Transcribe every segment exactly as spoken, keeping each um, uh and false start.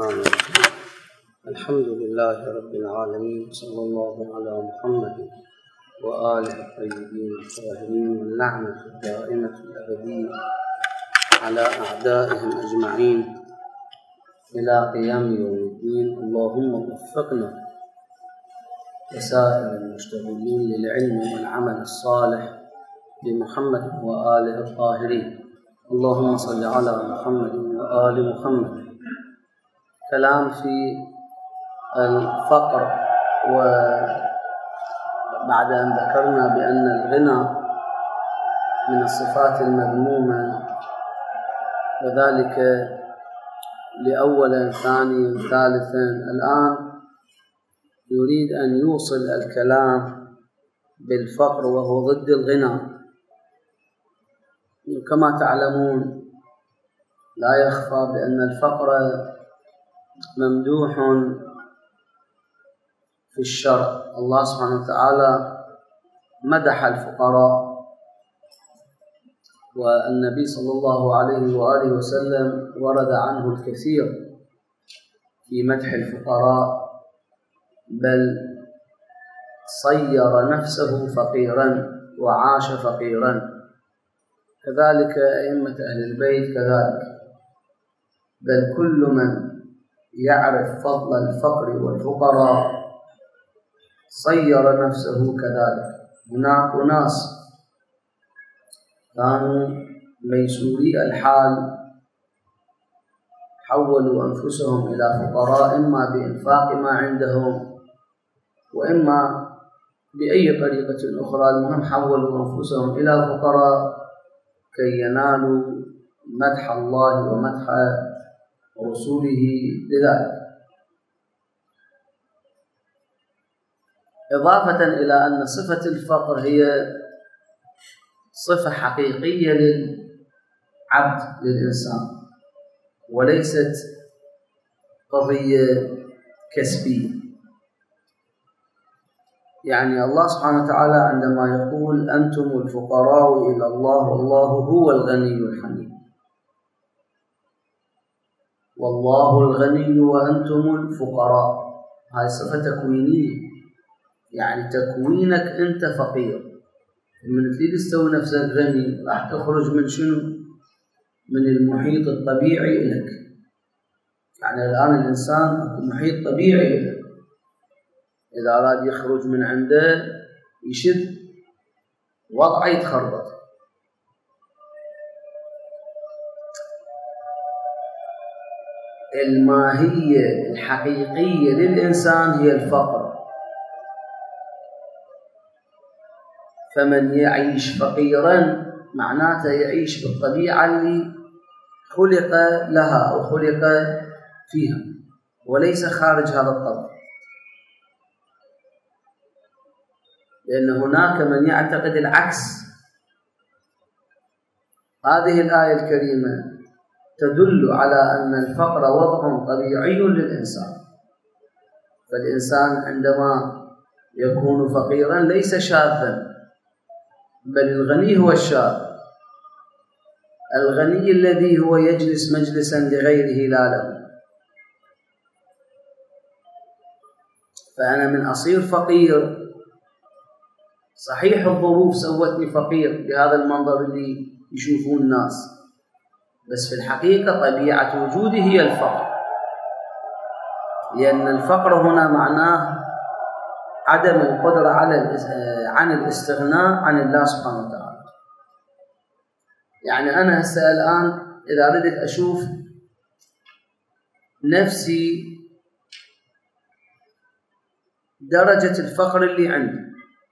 الرحمن الرحيم. الحمد لله رب العالمين، صلى الله على محمد وآله الطيبين الطاهرين، واللعنة الدائمة الأبدية على أعدائهم أجمعين إلى قيام يوم الدين. اللهم وفقنا وسائر المشتغلين للعلم والعمل الصالح بمحمد وآله الطاهرين. اللهم صل على محمد وآل محمد. كلام في الفقر، وبعد أن ذكرنا بأن الغنى من الصفات المذمومة، وذلك لأولا ثانيا ثالثا، الآن يريد أن يوصل الكلام بالفقر وهو ضد الغنى. كما تعلمون لا يخفى بأن الفقر ممدوح في الشرع. الله سبحانه وتعالى مدح الفقراء، والنبي صلى الله عليه وآله وسلم ورد عنه الكثير في مدح الفقراء، بل صير نفسه فقيرا وعاش فقيرا. كذلك أئمة أهل البيت كذلك، بل كل من يعرف فضل الفقر والفقراء صير نفسه كذلك. هناك أناس كانوا ميسوري الحال حولوا أنفسهم إلى فقراء، إما بإنفاق ما عندهم وإما بأي طريقة أخرى، المهم حولوا أنفسهم إلى فقراء كي ينالوا مدح الله ومدح رسوله لذلك. إضافة إلى أن صفة الفقر هي صفة حقيقية للعبد للإنسان، وليست قضية كسبية. يعني الله سبحانه وتعالى عندما يقول أنتم الفقراء إلى الله والله هو الغني الحميد، والله الغني وأنتم الفقراء، هاي صفة تكوينية، يعني تكوينك أنت فقير. من تريد تسوي نفسك غني راح تخرج من شنو؟ من المحيط الطبيعي لك. يعني الآن الإنسان محيط طبيعي له، إذا أراد يخرج من عنده يشد وضعه يتخربط. الماهية الحقيقية للإنسان هي الفقر، فمن يعيش فقيرا معناته يعيش بالطبيعة اللي خلق لها أو خلق فيها، وليس خارج هذا الطبع. لأن هناك من يعتقد العكس. هذه الآية الكريمة تدل على أن الفقر وضع طبيعي للإنسان، فالإنسان عندما يكون فقيرا ليس شاذا، بل الغني هو الشاذ، الغني الذي هو يجلس مجلسا لغيره لا له. فأنا من أصير فقير، صحيح الظروف سوتني فقير بهذا المنظر اللي يشوفون الناس، بس في الحقيقة طبيعة وجودي هي الفقر، لأن الفقر هنا معناه عدم القدرة على عن الاستغناء عن الله سبحانه وتعالى. يعني أنا هسه الآن إذا أردت أشوف نفسي درجة الفقر اللي عندي،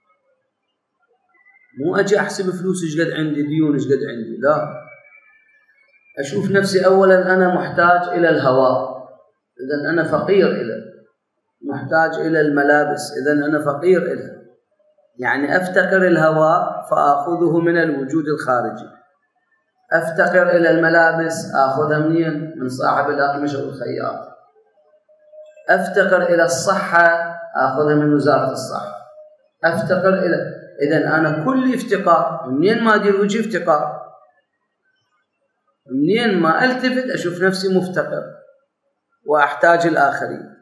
مو أجي أحسب فلوس إيش قد عندي، ديون إيش قد عندي، لا، أشوف نفسي أولا أنا محتاج إلى الهواء، إذن أنا فقير إليه، محتاج إلى الملابس، إذن أنا فقير إليه. يعني أفتقر الهواء فأخذه من الوجود الخارجي، أفتقر إلى الملابس أخذها منين؟ من صاحب الأقمشة والخياط، أفتقر إلى الصحة أخذها من وزارة الصحة، أفتقر إلى، إذن أنا كل افتقار. منين ما أدير وجهي افتقار، منين ما ألتفت أشوف نفسي مفتقر. وأحتاج الآخرين.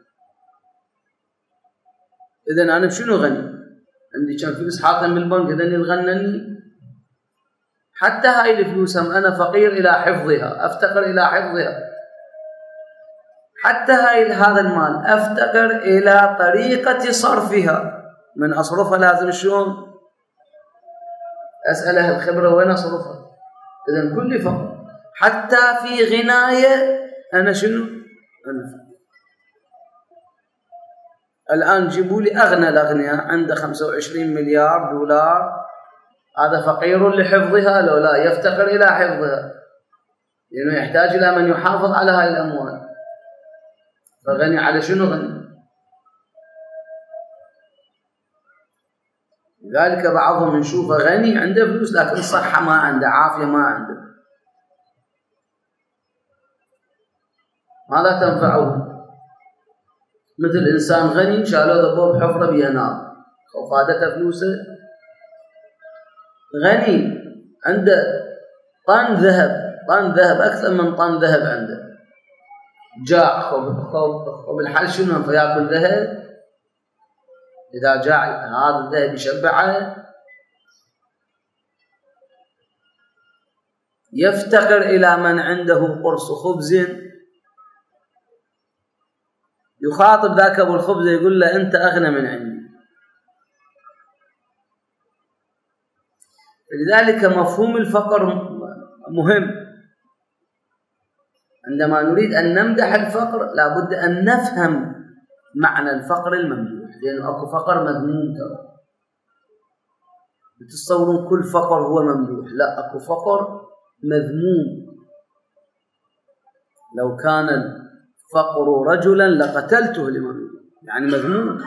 إذن أنا بشنو غني؟ عندي كم فلوس حاطهم بالبنك إذن يتغنني؟ حتى هاي الفلوس هم أنا فقير إلى حفظها، أفتقر إلى حفظها. حتى هاي هذا المال أفتقر إلى طريقة صرفها. من أصرفها لازم شلون؟ أسأل أهل الخبرة وين أصرفها. إذن كل فقر. حتى في غناية أنا شنو؟ أنا فقر. الآن جيبوا لي أغنى الأغنياء عنده خمسة وعشرين مليار دولار، هذا فقير لحفظها لو لا يفتقر إلى حفظها، لأنه يحتاج إلى من يحافظ على هاي الأموال. فغني على شنو غني؟ لذلك بعضهم نشوفه غني عنده فلوس لكن صحة ما عنده، عافية ما عنده. ماذا تنفعه؟ مثل إنسان غني شالوه ضبوه بحفرة بيها نار وفادته فلوسه. غني عنده طن ذهب، طن ذهب أكثر من طن ذهب عنده، جاع خب الحل شنو؟ فياكل ذهب. إذا جاع هذا الذهب يشبعه. يفتقر إلى من عنده قرص خبز، يخاطب ذاك أبو الخبز يقول له أنت أغنى من عندي. لذلك مفهوم الفقر مهم. عندما نريد أن نمدح الفقر لابد أن نفهم معنى الفقر الممدوح، لأنه أكو فقر مذموم. ترى بتصورون كل فقر هو ممدوح؟ لا، أكو فقر مذموم. لو كان الفقر رجلا لقتلته لمن، يعني مذموم،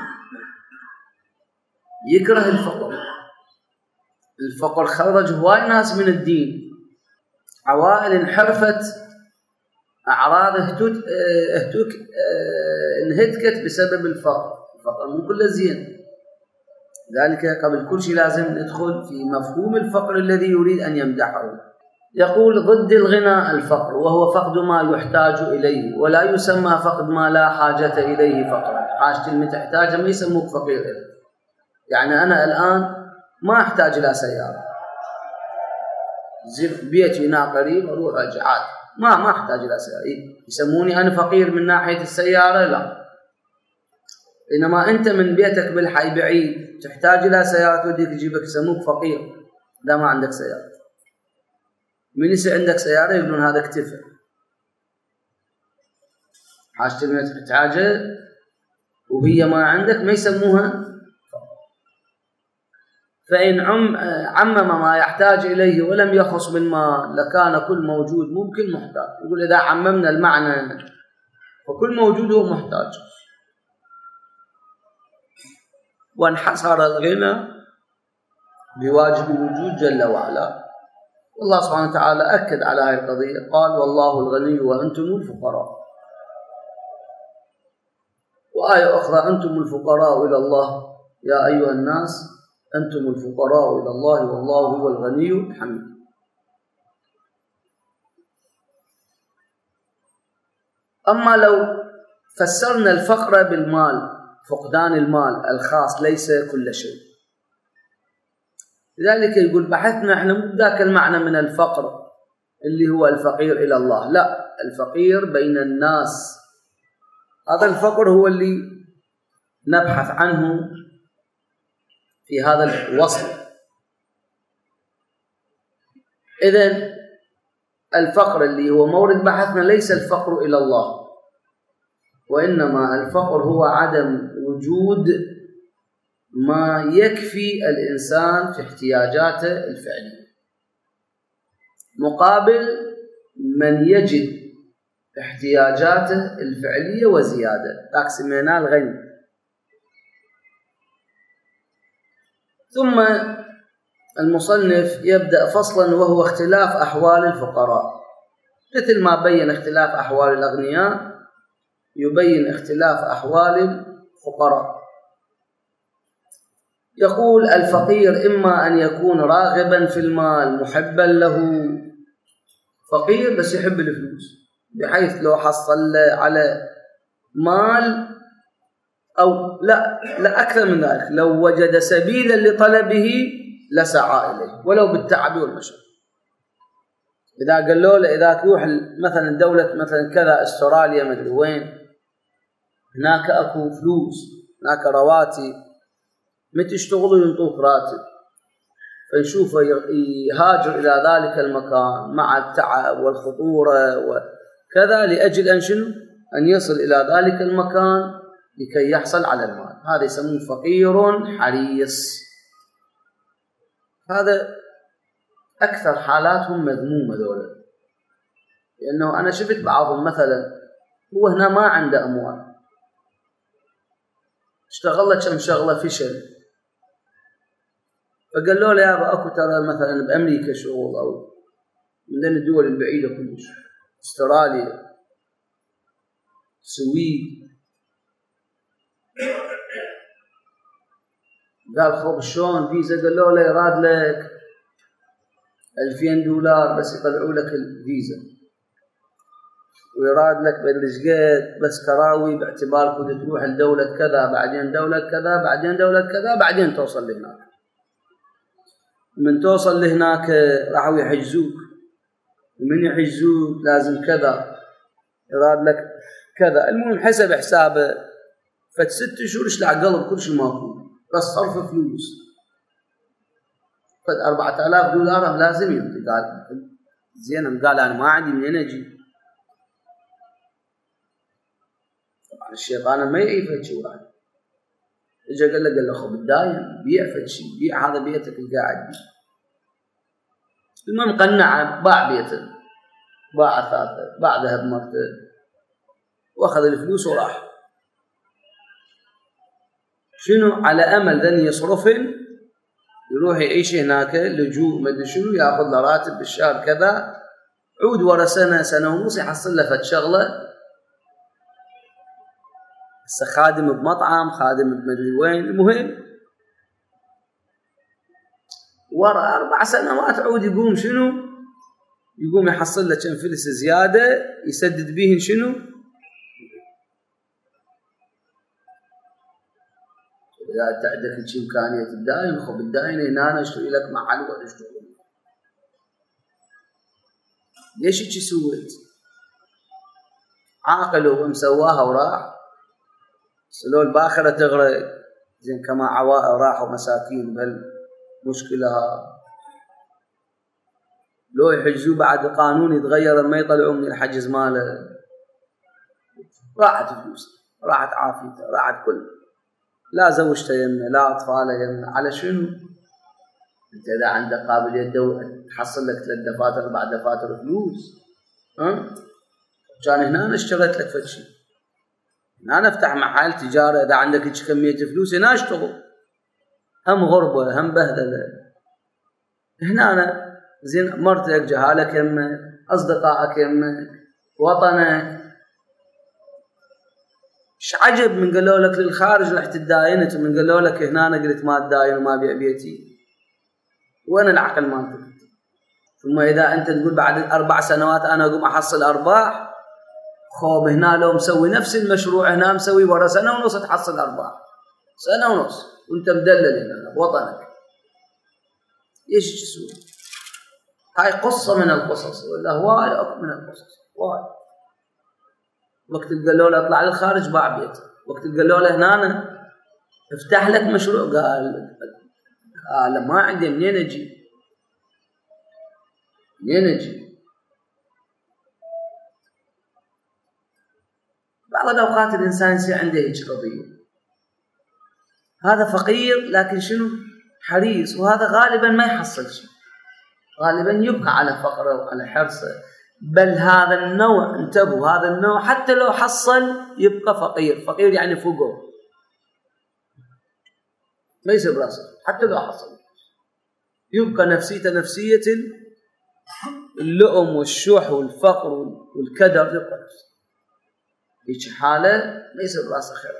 يكره الفقر. الفقر خرج هواي ناس من الدين، عوائل انحرفت، أعراض اهتك اهتك انهتكت بسبب الفقر. الفقر مو كله زين. ذلك قبل كل شيء لازم ندخل في مفهوم الفقر الذي يريد أن يمدحه. يقول ضد الغنى الفقر، وهو فقد ما يحتاج إليه، ولا يسمى فقد ما لا حاجة إليه فقرا. حاجة اللي تحتاجها ما يسموك فقير. يعني أنا الآن ما أحتاج إلى سيارة، زين بيتي هنا قريب أروح أرجع عادي، ما ما أحتاج إلى سيارة. يسموني أنا فقير من ناحية السيارة؟ لا. إنما أنت من بيتك بالحي بعيد تحتاج إلى سيارة توديك تجيبك، يسموك فقير إذا ما عندك سيارة. من يصير عندك سيارة يقولون هذا اكتفى. حاجة اللي تحتاجها وهي ما عندك ما يسموها. فإن عم عمم ما يحتاج إليه ولم يخص من ما لكان كل موجود ممكن محتاج. يقول إذا عممنا المعنى فكل موجود هو محتاج. وانحصر الغنى بواجب الوجود جل وعلا. والله سبحانه وتعالى أكد على هذه القضية، قال والله الغني وأنتم الفقراء. وآية أخرى أنتم الفقراء إلى الله يا أيها الناس أنتم الفقراء إلى الله والله هو الغني الحميد. أما لو فسرنا الفقر بالمال، فقدان المال الخاص ليس كل شيء. لذلك يقول بحثنا احنا مو ذاك المعنى من الفقر اللي هو الفقير إلى الله، لا، الفقير بين الناس. هذا الفقر هو اللي نبحث عنه في هذا الوصل. إذن الفقر اللي هو مورد بحثنا ليس الفقر إلى الله، وإنما الفقر هو عدم وجود ما يكفي الإنسان في احتياجاته الفعلية مقابل من يجد احتياجاته الفعلية وزيادة، ذاك سميناه الغني. ثم المصنف يبدأ فصلا وهو اختلاف أحوال الفقراء. مثل ما بين اختلاف أحوال الأغنياء يبين اختلاف أحوال الفقراء. يقول الفقير إما أن يكون راغبا في المال محبا له، فقير بس يحب الفلوس، بحيث لو حصل على مال أو لا لا أكثر من ذلك، لو وجد سبيلا لطلبه لسعى إليه ولو بالتعب والمشقة. إذا قالوا له إذا تروح مثلا دولة مثلا كذا استراليا مدري وين، هناك أكو فلوس، هناك رواتب، متى يشتغلوا ينطوك راتب، فيشوف يهاجر إلى ذلك المكان مع التعب والخطورة وكذا لأجل أن شنو؟ أن يصل إلى ذلك المكان لكي يحصل على المال. هذا يسمون فقير حريص. هذا أكثر حالاتهم مذمومة ذولا، لأنه أنا شفت بعضهم مثلا هو هنا ما عنده أموال، اشتغل له كم شغلة فشل، فقالوا له يا أبا أكو ترى مثلا بأمريكا شغل أو من الدول البعيدة كلش، استراليا، السويد. قال خب شلون فيزا؟ قالوا له يراد لك ألفين دولار بس يطلعوا لك الفيزا، ويراد لك بالشقد بس كراوي باعتبار كنت تروح لدولة كذا بعدين دولة كذا بعدين دولة كذا بعدين توصل لهناك. من توصل لهناك راحوا يحجزوك، ومن يحجزوك لازم كذا، يراد لك كذا. المهم حسب حسابه فت ست شهور يشلع قلب كل شيء ماكو، بس صرف فلوس. فت أربعة آلاف دولار لازم يعطي. قال زين، قال أنا ما عندي منين أجي. طبعا الشيطان ما يعيف شيء واحد. اجى قال له قال له خب الداين بيع فد شيء، بيع هذا بيتك القاعد بيه. المهم قنع، باع بيته، باع اثاثه، باع ذهب مرته، واخذ الفلوس وراح. شنو؟ على امل ذن يصرفن يروح يعيش هناك لجوء مدري شنو، ياخذ له راتب بالشهر كذا، عود ورا سنه سنه ونص يحصل له فد شغله. هسه خادم بمطعم، خادم بمدري وين، المهم ورا أربع سنوات عود يقوم شنو؟ يقوم يحصل له كم فلس زيادة يسدد بيهن شنو؟ إذا أنت عندك شي إمكانية الداين، خب الداين هنا أنا أشتري لك محل ولا أشتغل. ليش هيك سويت؟ عاقل هو مسواها وراح. سلو الباخرة تغرق، زين كما عوائل راحوا مساكين بهالمشكلة. لو يحجزوا بعد القانون يتغير ما يطلعوا من الحجز ماله، راحت فلوسه، راحت عافيته، راحت كله. لا زوجته يمه، لا أطفاله يمه. على شنو؟ أنت إذا عندك قابلية تحصل لك ثلاث دفاتر أربع دفاتر فلوس، ها؟ كان هنا أنا اشتريت لك فد شيء، أنا أفتح محل تجارة، إذا عندك هيك كمية فلوس هنا أشتغل. هم غربة، هم بهدلة. هنا أنا زين مرتك، جهالك يمك، أصدقائك يمك، وطنك. إيش عجب من قالوا لك للخارج رحت تداينت، ومن قالوا لك هنا أنا قلت ما أداين وما أبيع بيتي. وين العقل مالتك؟ ثم إذا أنت تقول بعد أربع سنوات أنا أقوم أحصل أرباح، خوب هنا لو مسوي نفس المشروع هنا مسوي ورا سنة ونص تحصل أرباح، سنة ونص وأنت مدلل هنا بوطنك. إيش تسوي؟ هاي قصة من القصص، ولا هواي أكثر من القصص هواي. وقت قالوا له اطلع للخارج باع بيته، وقت قالوا له هنا افتح لك مشروع قال قال ما عندي منين أجي، منين أجي. بعض الأوقات الإنسان يصير عنده هيك قضية، هذا فقير لكن شنو؟ حريص، وهذا غالبا ما يحصل شيء، غالبا يبقى على فقره وعلى حرصه. بل هذا النوع، انتبهوا، هذا النوع حتى لو حصل يبقى فقير. فقير يعني فقر، ما يصير براسه. حتى لو حصل يبقى نفسيته نفسية اللؤم والشح والفقر والكدر، يبقى نفسه هيك حالة ما يصير براسه خير.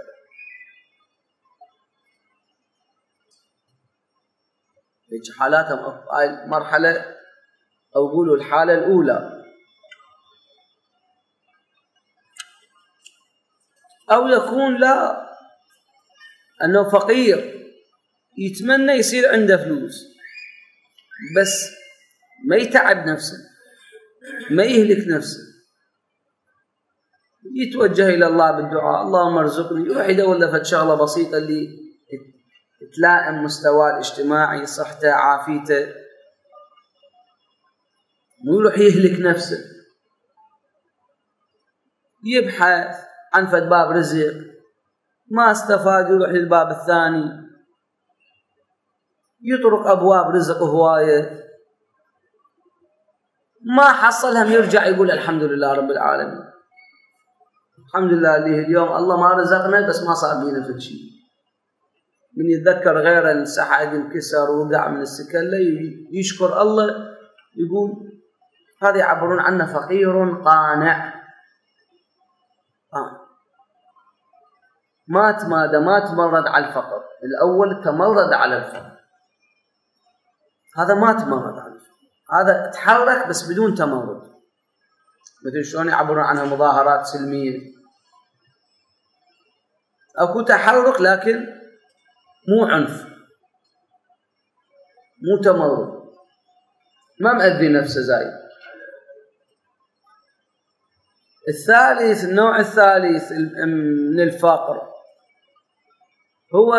هيك حالاتهم هاي مرحلة، أو قولوا الحالة الأولى. أو يكون لا، أنه فقير يتمنى يصير عنده فلوس بس ما يتعب نفسه، ما يهلك نفسه، يتوجه إلى الله بالدعاء، اللهم ارزقني، يروح يدور له فد شغلة بسيطة اللي تلائم مستواه الاجتماعي، صحته، عافيته، مو يروح يهلك نفسه. يبحث عن فد باب رزق، ما استفاد يروح للباب الثاني، يطرق أبواب رزق هواية، ما حصلهم يرجع يقول الحمد لله رب العالمين، الحمد لله اللي اليوم الله ما رزقنا بس ما صار بينا في شيء. من يتذكر غيره انسحق انكسر ووقع من السكلة يشكر الله، يقول هذا يعبرون عنه فقير قانع. آه. ما تمادى، ما تمرد على الفقر. الأول تمرد على الفقر، هذا ما تمرد على الفقر، هذا تحرك بس بدون تمرد. مثل شلون يعبرون عنها مظاهرات سلمية، أكو تحرك لكن مو عنف، مو تمرد، ما مأذي نفسه زايد. الثالث، النوع الثالث من الفقر هو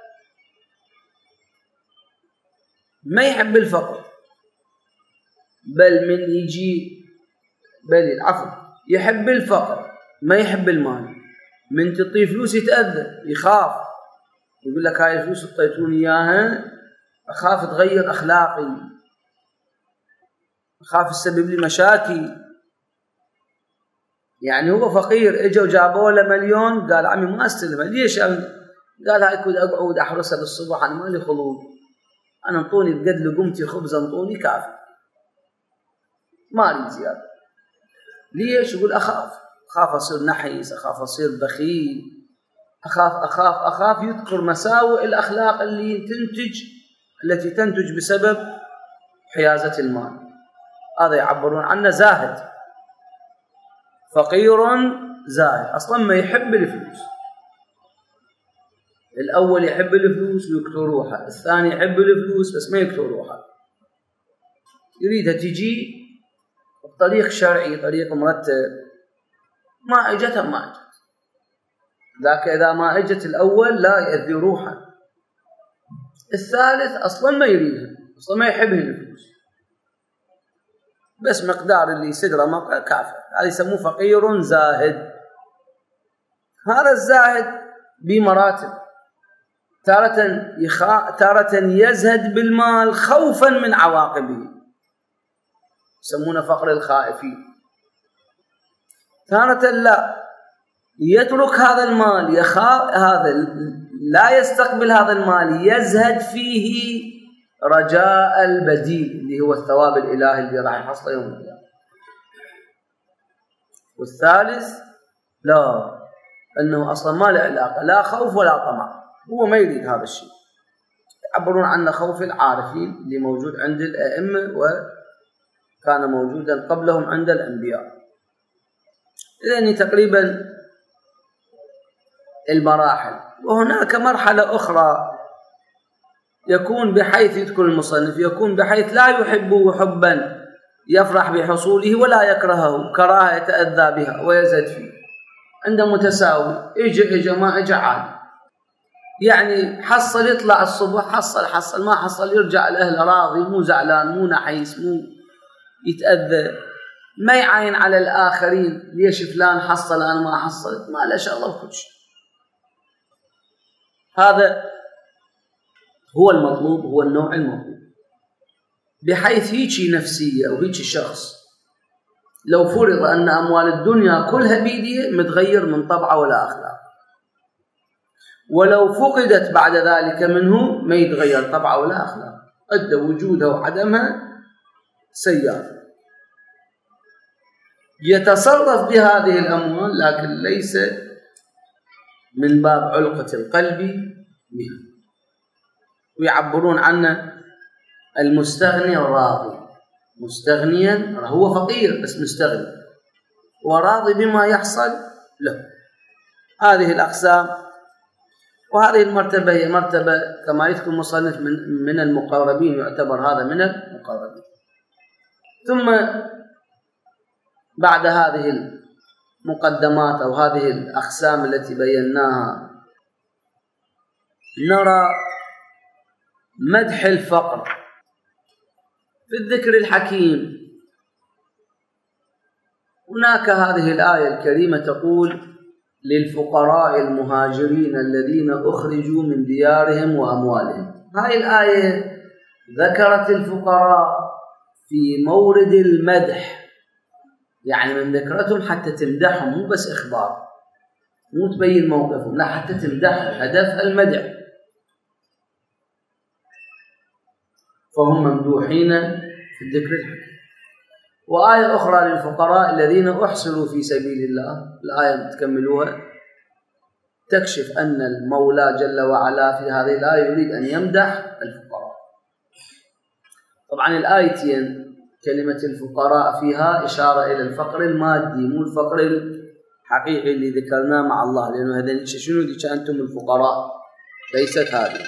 ما يحب الفقر، بل من يجي بل عفوا يحب الفقر ما يحب المال. من تعطيه فلوس يتأذى، يخاف، يقول لك هاي الفلوس اعطيتوني اياها اخاف تغير اخلاقي، اخاف تسبب لي مشاكل. يعني هو فقير، اجوا جابوا له مليون، قال عمي ما استلمه. ليش؟ قال هاي كنت اقعد احرسها بالصبح، انا مالي خلود، انا انطوني بقد لقمتي خبز، انطوني كافي، ما اريد زياده. ليش؟ يقول اخاف، اخاف اصير نحيس، اخاف اصير بخيل، اخاف اخاف اخاف يذكر مساوئ الاخلاق اللي تنتج التي تنتج بسبب حيازه المال. هذا يعبرون عنه زاهد، فقير زاهد، اصلا ما يحب الفلوس. الاول يحب الفلوس ويكثر روحه، الثاني يحب الفلوس بس ما يكثر روحه، يريدها تجي بطريق شرعي، طريق مرتب. ما اجتها ما اجت، ذاك اذا ما اجت الاول لا يأذي روحه، الثالث اصلا ما يريدها، اصلا ما يحبها الفلوس، بس مقدار اللي صدره كافر. هذا يسموه فقير زاهد. هذا الزاهد بمراتب، تارة يخا... تارة يزهد بالمال خوفا من عواقبه، يسمونه فقر الخائفين. تارة لا، يترك هذا المال، يخاف هذا، لا يستقبل هذا المال، يزهد فيه رجاء البديل اللي هو الثواب الإلهي اللي راح يحصله يوم القيامة. والثالث لا، أنه أصلا ما له علاقة، لا خوف ولا طمع، هو ما يريد هذا الشيء. يعبرون عنه خوف العارفين اللي موجود عند الأئمة وكان موجودا قبلهم عند الأنبياء. إذن تقريبا المراحل. وهناك مرحلة أخرى يكون بحيث يذكر المصنف، يكون بحيث لا يحبه حبا يفرح بحصوله ولا يكرهه كراهة يتأذى بها ويزهد فيه. عنده متساوي، إجا إجا ما إجا عادي، يعني حصل يطلع الصبح، حصل حصل، ما حصل يرجع الأهل راضي، مو زعلان، مو نحيس، مو يتأذى، ما يعاين على الآخرين ليش فلان حصل أنا ما حصلت، ما له شغله بكل شيء. هذا هو المطلوب، هو النوع المطلوب، بحيث هيجي نفسية أو هيجي شخص لو فرض أن أموال الدنيا كلها بيديه متغير من طبعه ولا أخلاق، ولو فقدت بعد ذلك منه ما يتغير طبعه ولا أخلاق، أدى وجودها وعدمها سيار. يتصرف بهذه الأموال لكن ليس من باب علقة القلب بها. ويعبرون عنه المستغني الراضي، مستغنيا هو فقير بس مستغني وراضي بما يحصل له. هذه الأقسام. وهذه المرتبة هي مرتبة كما يذكر المصنف من من المقربين، يعتبر هذا من المقربين. ثم بعد هذه المقدمات أو هذه الأقسام التي بيناها نرى مدح الفقر في الذكر الحكيم. هناك هذه الآية الكريمة تقول: للفقراء المهاجرين الذين أخرجوا من ديارهم وأموالهم. هذه الآية ذكرت الفقراء في مورد المدح، يعني من ذكرتهم حتى تمدحهم، مو بس إخبار، مو تبين موقفهم، لا حتى تمدحهم، هدفها المدح، فهم ممدوحين في الذكر الحكيم. وآية أخرى للفقراء الذين أحصروا في سبيل الله، الآية تكملوها، تكشف أن المولى جل وعلا في هذه الآية يريد أن يمدح الفقراء. طبعا الآيتين كلمة الفقراء فيها إشارة إلى الفقر المادي، مو الفقر الحقيقي اللي ذكرناه مع الله، لأنه هذا شنو اللي أنتم الفقراء، ليست هذه.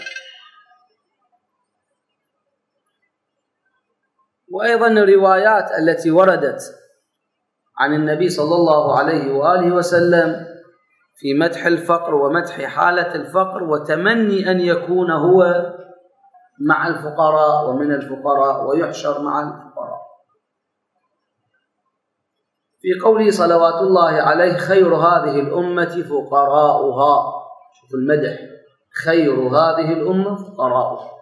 وأيضا الروايات التي وردت عن النبي صلى الله عليه وآله وسلم في مدح الفقر ومدح حالة الفقر وتمني أن يكون هو مع الفقراء ومن الفقراء ويحشر مع الفقراء. في قوله صلوات الله عليه: خير هذه الأمة فقراؤها. شوف المدح، خير هذه الأمة فقراؤها،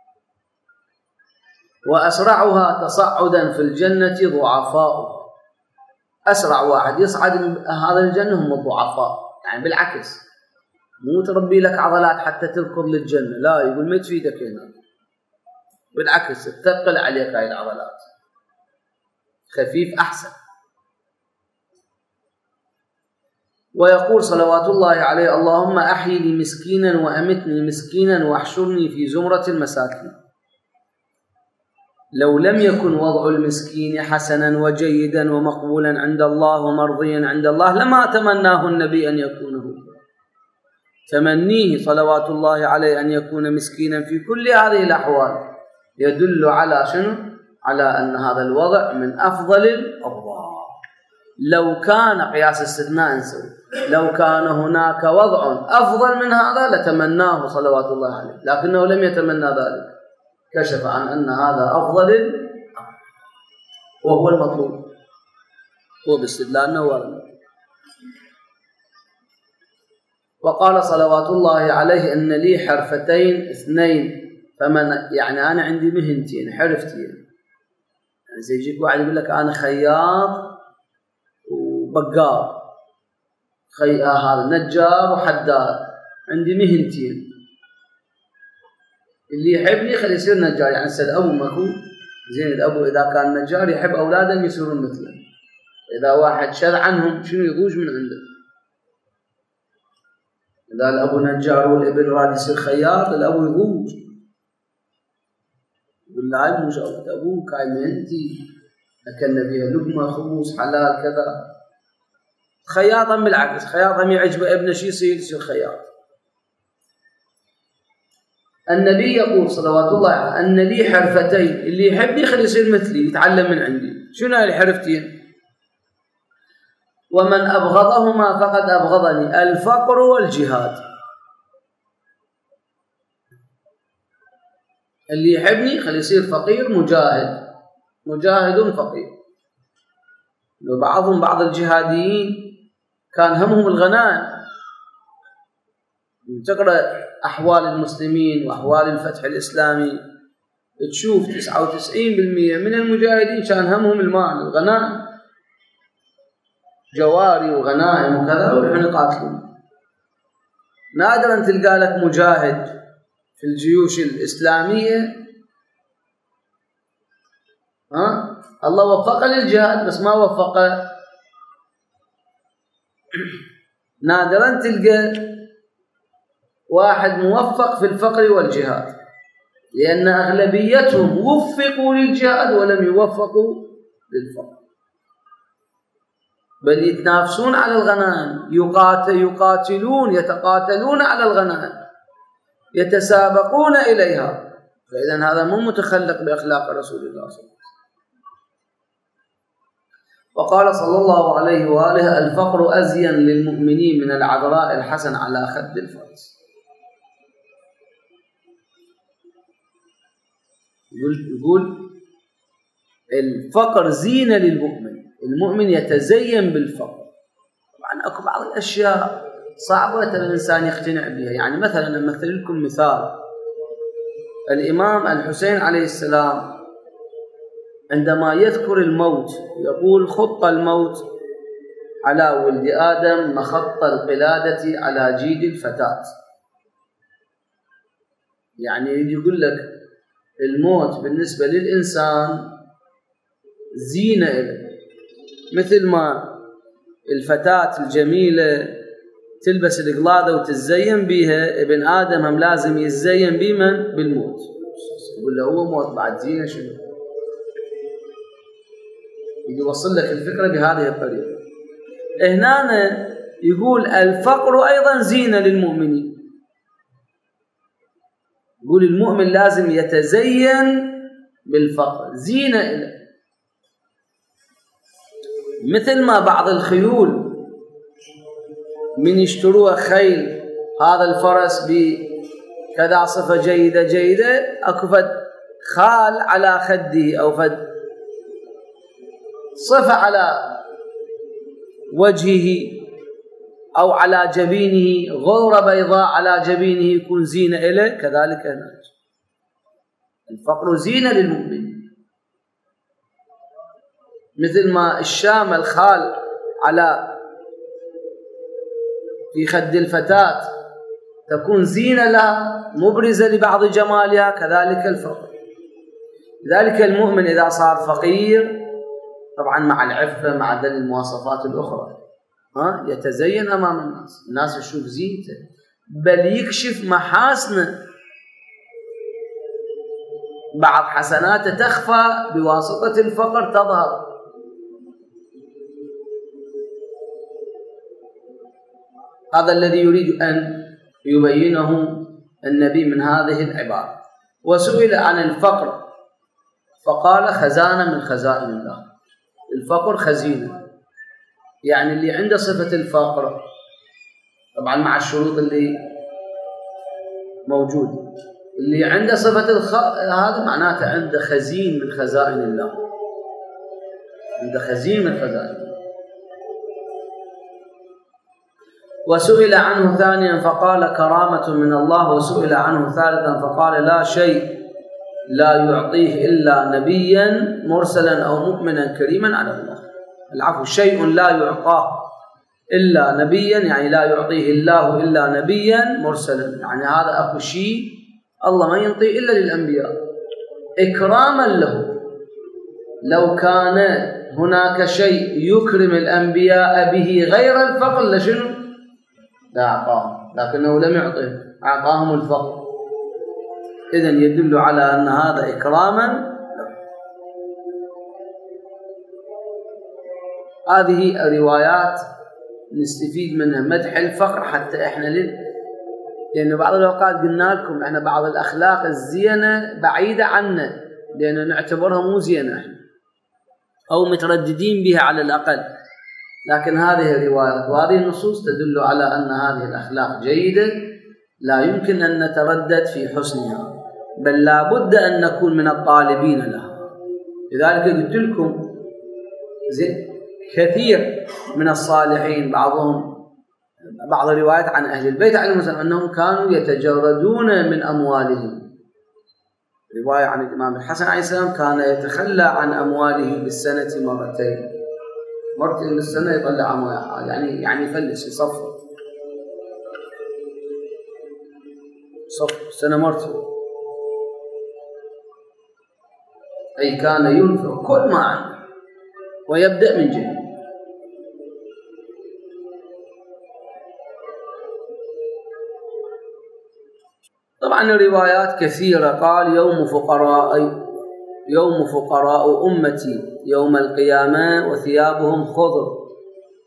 وأسرعها تصعدا في الجنة ضعفاؤها. أسرع واحد يصعد هذا الجنة هم الضعفاء، يعني بالعكس، مو تربي لك عضلات حتى تركض للجنة، لا، يقول ما تفيدك هنا، بالعكس تثقل عليك هاي العضلات، خفيف أحسن. ويقول صلوات الله عليه: اللهم أحيني مسكينا وأمتني مسكينا واحشرني في زمرة المساكين. لو لم يكن وضع المسكين حسنا وجيدا ومقبولا عند الله ومرضيا عند الله لما تمناه النبي أن يكون هو. تمنيه صلوات الله عليه أن يكون مسكينا في كل هذه الأحوال يدل على شنو؟ على أن هذا الوضع من أفضل الأوضاع. لو كان قياس استثناء نسوي، لو كان هناك وضع أفضل من هذا لتمناه صلوات الله عليه، لكنه لم يتمنى ذلك، كشف عن أن هذا أفضل وهو المطلوب، هو باستدلالنا ورد. وقال صلوات الله عليه: أن لي حرفتين اثنين، فمن يعني أنا عندي مهنتين حرفتين، يعني زي يجيك واحد يقول لك أنا خياط وبقار، خي... آه هذا نجار وحداد، عندي مهنتين، اللي يحبني خلي يصير نجار. يعني هسه الأبو ماكو زين، الأبو إذا كان نجار يحب أولادهم يصيرون مثله، إذا واحد شذ عنهم شنو يضوج من عنده. إذا الأبو نجار والابن راد يصير خياط، الأبو يضوج، يقول له هاي مجاوبة أبوك، هاي مهنتي، أكلنا بيها لقمة خبز حلال كذا. خياطا بالعكس، خياطا يعجبه ابنه شي يصير يصير خياط. النبي يقول صلوات الله عليه: أن لي حرفتين، اللي يحبني خلي يصير مثلي يتعلم من عندي. شنو هاي الحرفتين؟ ومن أبغضهما فقد أبغضني، الفقر والجهاد. اللي يحبني خلي يصير فقير مجاهد، مجاهد فقير. وبعضهم بعض الجهاديين كان همهم الغنائم. تقرأ أحوال المسلمين وأحوال الفتح الإسلامي تشوف تسعة وتسعين بالمئة من المجاهدين كان همهم المال، الغنائم، جواري وغنائم وكذا، ويروحون يقاتلون. نادرا تلقى لك مجاهد في الجيوش الإسلامية ها الله وفقه للجهاد بس ما وفقه. نادرا تلقى واحد موفق في الفقر والجهاد، لأن أغلبيتهم وفقوا للجهاد ولم يوفقوا للفقر. بل يتنافسون على الغنائم، يقاتل يقاتلون يتقاتلون على الغنائم، يتسابقون إليها. فإذا هذا مو متخلق بأخلاق رسول الله صلى الله عليه وسلم. وقال صلى الله عليه وآله: الفقر أزين للمؤمنين من العذراء الحسن على خد الفرس. يقول, يقول الفقر زينة للمؤمن، المؤمن يتزين بالفقر. طبعا أكو بعض الأشياء صعبة الإنسان يقتنع بها. يعني مثلا أمثل لكم مثال: الإمام الحسين عليه السلام عندما يذكر الموت يقول: خط الموت على ولد آدم مخط القلادة على جيد الفتاة. يعني يقول لك الموت بالنسبة للإنسان زينة له، مثل ما الفتاة الجميلة تلبس القلادة وتتزين بها، ابن آدم هم لازم يتزين بمن؟ بالموت. يقول له هو موت بعد زينة شنو؟ يوصل لك الفكرة بهذه الطريقة. هنا يقول الفقر أيضا زينة للمؤمنين، يقول المؤمن لازم يتزين بالفقر، زينة له. مثل ما بعض الخيول من يشتروها خيل، هذا الفرس بكذا صفة جيدة جيدة، أكو فد خال على خده أو فد صفة على وجهه أو على جبينه، غرة بيضاء على جبينه، يكون زينة إله. كذلك هنا الفقر زينة للمؤمن، مثل ما الشام الخال على في خد الفتاة تكون زينة لها مبرزة لبعض جمالها، كذلك الفقر. لذلك المؤمن إذا صار فقير طبعا مع العفة مع ذل المواصفات الأخرى ها يتزين أمام الناس، الناس يشوف زينته، بل يكشف محاسنه، بعض حسناته تخفى بواسطة الفقر تظهر. هذا الذي يريد أن يبينه النبي من هذه العبارة. وسئل عن الفقر فقال: خزانة من خزائن الله. الفقر خزينة، يعني اللي عنده صفة الفقر طبعا مع الشروط اللي موجودة، اللي عنده صفة الخ... هذا معناته عنده خزين من خزائن الله، عنده خزين من خزائن الله. وسئل عنه ثانيا فقال: كرامة من الله. وسئل عنه ثالثا فقال: لا شيء لا يعطيه إلا نبيا مرسلا أو مؤمنا كريما على الله. العفو، شيء لا يعطاه إلا نبيا، يعني لا يعطيه الله إلا نبيا مرسلا، يعني هذا أكو شيء الله ما ينطي إلا للأنبياء إكراما له. لو كان هناك شيء يكرم الأنبياء به غير الفقر لشنو؟ لا أعطاهم، لكنه لم يعطه، أعطاهم الفقر. إذن يدل على أن هذا إكراما. هذه روايات نستفيد منها مدح الفقر حتى إحنا لل... لأن بعض الأوقات قلنا لكم إحنا بعض الأخلاق الزينة بعيدة عنا لأن نعتبرها مو زينة إحنا أو مترددين بها على الأقل، لكن هذه الروايات وهذه النصوص تدل على أن هذه الأخلاق جيدة لا يمكن أن نتردد في حسنها، بل لا بد أن نكون من الطالبين لها. لذلك قلت لكم كثير من الصالحين بعضهم بعض الروايات عن أهل البيت عليهم السلام أنهم كانوا يتجردون من أموالهم. رواية عن الإمام الحسن عليه السلام كان يتخلى عن أمواله بالسنة مرتين، مرتين بالسنة يطلع أموالها، يعني يعني يفلس يصفر صفر سنة مرتين، أي كان ينفق كل ما عنده ويبدأ من جديد. طبعا الروايات كثيرة. قال: يوم فقراء يوم فقراء أمتي يوم القيامة وثيابهم خضر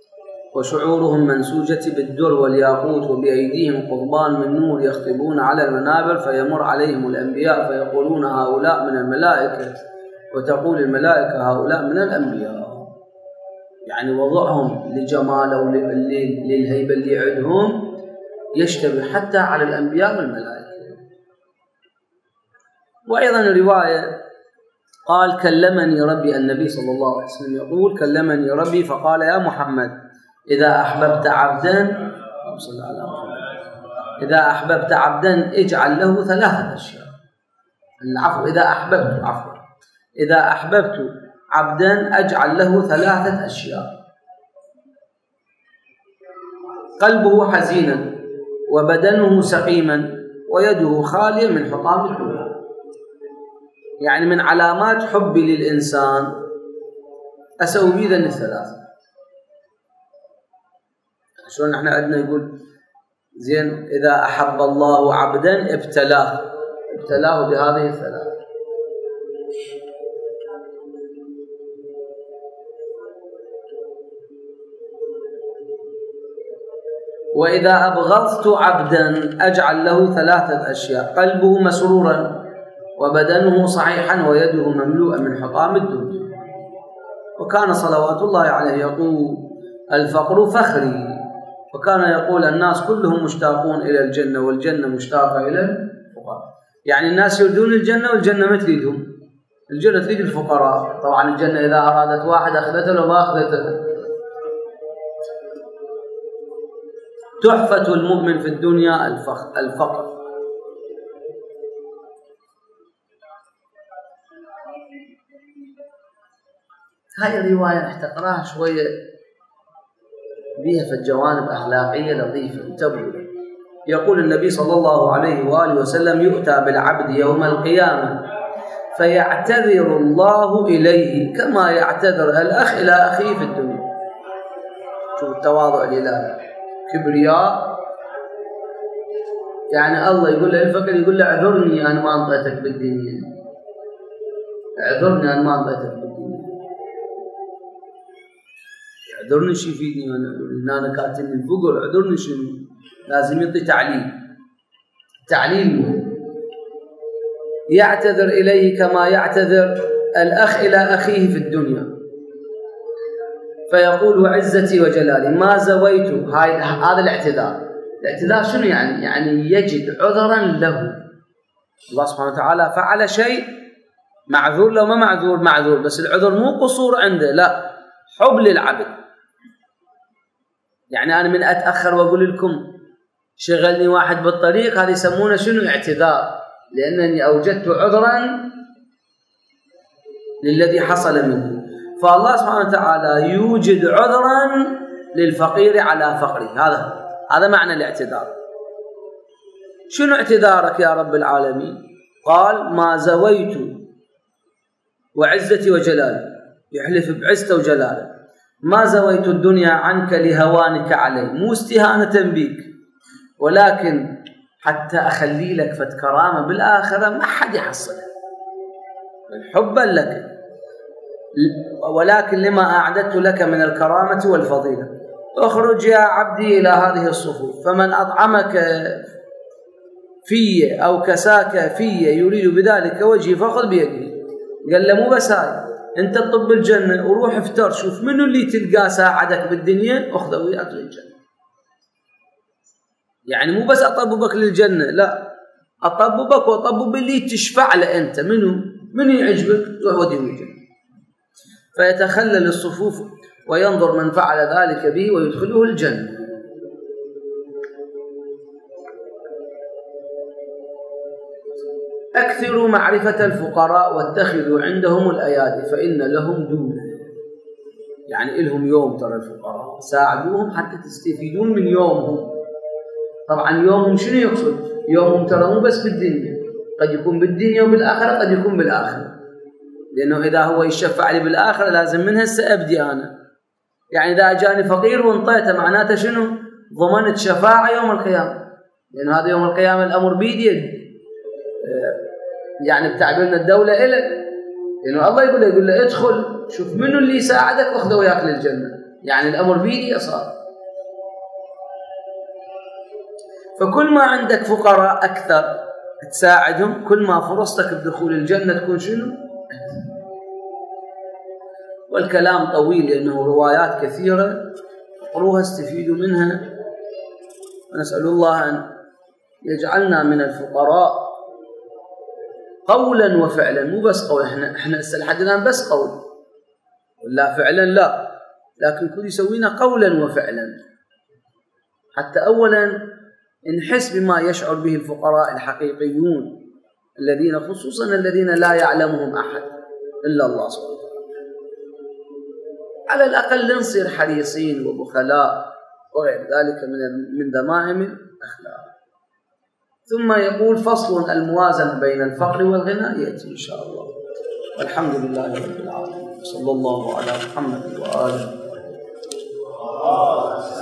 وشعورهم منسوجة بالدر والياقوت، وبأيديهم قضبان من نور يخطبون على المنابر، فيمر عليهم الأنبياء فيقولون هؤلاء من الملائكة، وتقول الملائكة هؤلاء من الأنبياء. يعني وضعهم لجماله وللهيبة اللي عندهم يشتبه حتى على الأنبياء والملائكة. وأيضا رواية قال كلمني ربي، النبي صلى الله عليه وسلم يقول كلمني ربي فقال يا محمد إذا أحببت عبدا إذا أحببت عبدا اجعل له ثلاثة أشياء. العفو إذا أحببت عفوا إذا أحببت عبدا أجعل له ثلاثة أشياء: قلبه حزينا، وبدنه سقيما، ويده خالية من حطام الدنيا. يعني من علامات حبي للإنسان أسوي بيذن الثلاثة. شلون احنا عندنا يقول زين إذا أحب الله عبدا ابتلاه ابتلاه بهذه الثلاثة. وإذا أبغضت عبدا أجعل له ثلاثة أشياء: قلبه مسرورا، وبدنه صحيحا، ويده مملوءة من حطام الدنيا. وكان صلوات الله عليه يقول الفقر فخري، وكان يقول الناس كلهم مشتاقون إلى الجنة، والجنة مشتاقة إلى الفقراء. يعني الناس يريدون الجنة والجنة ما تريدهم، الجنة تريد الفقراء. طبعا الجنة إذا أرادت واحد أخذته لو ما أخذته. تحفة المؤمن في الدنيا الفقر. هاي الرواية احتقراها شوية بيها في الجوانب أخلاقية لطيفة. انتبهوا. يقول النبي صلى الله عليه وآله وسلم يؤتى بالعبد يوم القيامة فيعتذر الله إليه كما يعتذر الأخ إلى أخيه في الدنيا. شوف التواضع الإلهي، كبرياء. يعني الله يقول له الفقر يقول له اعذرني أنا ما أنطيتك بالدنيا، اعذرني أنا ما أنطيتك بالدنيا. اعذرني شو يفيدني أنا أنا كاتني الفقر، اعذرني شنو؟ لازم يعطي تعليل. تعليل مهم. يعتذر إليه كما يعتذر الأخ إلى أخيه في الدنيا، فيقول وعزتي وجلالي ما زويت. هاي هذا الاعتذار. الاعتذار شنو يعني؟ يعني يجد عذرا له. الله سبحانه وتعالى فعل شيء معذور، لو ما معذور معذور، بس العذر مو قصور عنده، لا، حب للعبد. يعني أنا من أتأخر وأقول لكم شغلني واحد بالطريق، هذا يسمونه شنو؟ اعتذار، لأنني أوجدت عذرا للذي حصل منه. فالله سبحانه وتعالى يوجد عذرا للفقير على فقره. هذا هذا معنى الاعتذار. شنو اعتذارك يا رب العالمين؟ قال ما زويت وعزتي وجلالي، يحلف بعزته وجلاله، ما زويت الدنيا عنك لهوانك علي، مو استهانة بك، ولكن حتى أخلي لك فت كرامة بالآخرة ما حد يحصلها، حبا لك، ولكن لما أعددت لك من الكرامة والفضيلة. اخرج يا عبدي إلى هذه الصفوف، فمن أطعمك في أو كساك في يريد بذلك وجهي فخذ بيدي. قال له مو بس هاي، أنت تطب الجنة وروح افتر، شوف منو اللي تلقاه ساعدك بالدنيا أخذه وياك للجنة. يعني مو بس أطببك للجنة، لا، أطببك وأطبب اللي تشفع له أنت. منو منو يعجبك روح وديه الجنة. فيتخلل الصفوف وينظر من فعل ذلك به ويدخله الجنة. أكثروا معرفة الفقراء واتخذوا عندهم الأيادي فإن لهم دونه. يعني إلهم يوم، ترى الفقراء ساعدوهم حتى تستفيدون من يومهم. طبعا يومهم شنو يقصد؟ يومهم ترى مو بس بالدنيا، قد يكون بالدنيا وبالآخرة، قد يكون بالآخرة، لأنه إذا هو يشفع لي بالآخرة لازم منها سأبدي أنا. يعني إذا أجاني فقير وانطيته معناته شنو؟ ضمنت شفاعة يوم القيامة، لأن هذا يوم القيامة الأمر بيدي، يعني بتعبيرنا الدولة إلك، لأنه الله يقول له يقول له ادخل شوف منو اللي يساعدك واخذه وياك للجنة. يعني الأمر بيدي صار. فكل ما عندك فقراء أكثر تساعدهم، كل ما فرصتك بدخول الجنة تكون شنو؟ والكلام طويل لأنه روايات كثيرة، اقروها استفيدوا منها، ونسأل الله أن يجعلنا من الفقراء قولا وفعلا، مو بس قول. احنا احنا لحد الآن بس قول، لا فعلا لا، لكن كل يسوينا قولا وفعلا، حتى أولا نحس بما يشعر به الفقراء الحقيقيون الذين خصوصا الذين لا يعلمهم أحد إلا الله سبحانه وتعالى. على الأقل نصير حريصين وبخلاء وغير ذلك من من ذمائم الأخلاق. ثم يقول فصل الموازنة بين الفقر والغنى يأتي إن شاء الله. والحمد لله رب العالمين، صلى الله على محمد وآله.